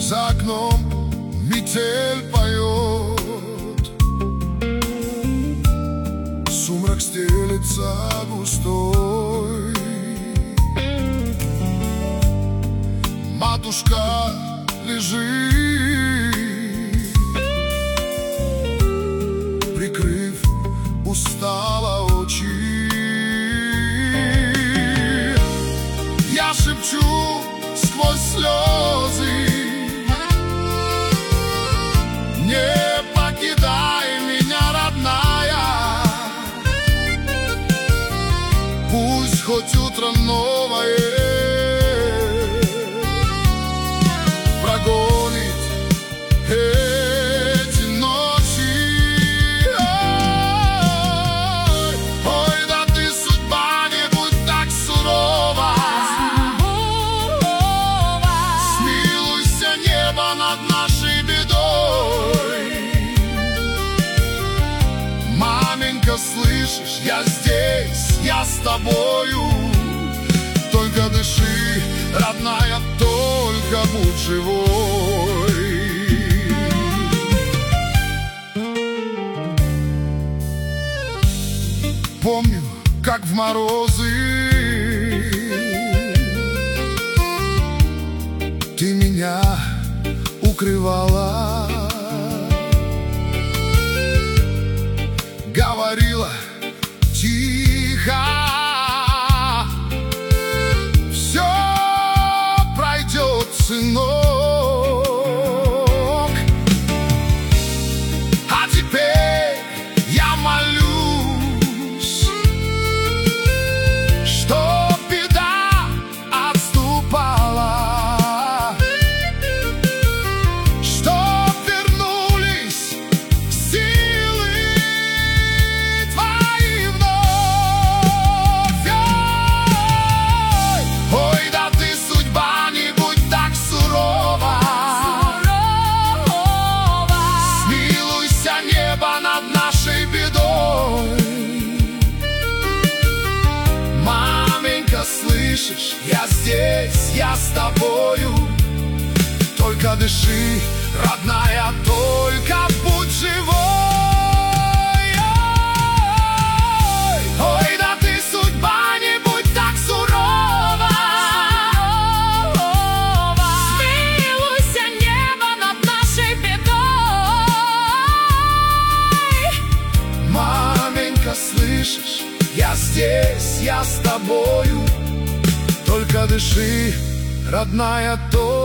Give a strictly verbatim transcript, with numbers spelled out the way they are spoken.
За окном метель поет, сумрак стелется густой. Матушка лежит, прикрыв устало очи. Я шепчу сквозь слезы: не покидай меня, родная. Пусть хоть утро новое прогонит эти ночи. Ой, ой, да ты, судьба, не будь так сурова. Смилуйся, небо, над нашей бедой. Маменька, слышишь, я здесь, я с тобою. Только дыши, родная, только будь живой. Помню, как в морозы ты меня укрывала, говорила тихо: все пройдет, сынок. А теперь я молюсь, чтоб беда отступала, чтоб вернулись силы твои вновь. Ой, да ты, судьба, не будь так сурова. Смилуйся, небо, над нашей бедой. Маменька, слышишь, я здесь, я с тобою. Только дыши, родная, только будь живой. Ой, да ты, судьба, не будь так сурова. Смилуйся, небо, над нашей бедой. Маменька, слышишь, я здесь, я с тобою. Только дыши, родная, то